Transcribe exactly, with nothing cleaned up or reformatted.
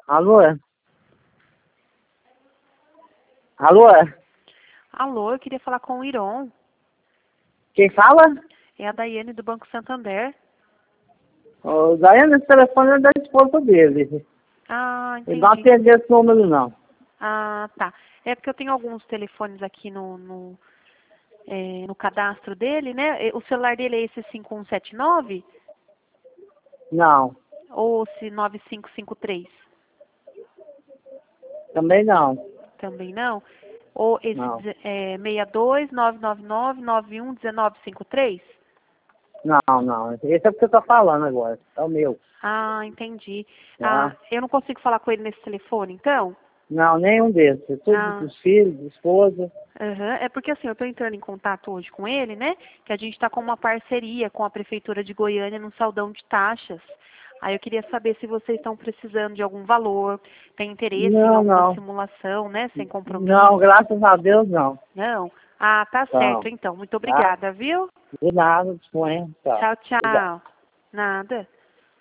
Alô? Alô? Alô, eu queria falar com o Iron. Quem fala? É a Daiane do Banco Santander. O Daiane, esse telefone é da esposa dele. Ah, Ele não entendi. atendeu esse número, não. Ah, tá. É porque eu tenho alguns telefones aqui no, no, é, no cadastro dele, né? O celular dele é esse cinco um sete nove Não, ou esse nove cinco cinco três? também não. Também não? Ou esse Não, é, seis dois nove nove nove nove um um nove cinco três? não, não. Esse é o que você tá falando agora. É o meu. Ah, entendi. Ah, Tá? eu não consigo falar com ele nesse telefone, então? Não, nenhum desses. É tudo Ah, dos filhos, da esposa. aham. É porque assim, eu estou entrando em contato hoje com ele, né? Que a gente está com uma parceria com a Prefeitura de Goiânia no saldão de taxas. Aí eu queria saber se vocês estão precisando de algum valor, tem interesse em Não, alguma não. simulação, né? Sem Não, compromisso. graças a Deus, não. Não? Ah, tá certo, Então, então. Muito tá? obrigada, viu? De nada, dispõe. Tchau. Tchau, Obrigado. tchau. Nada.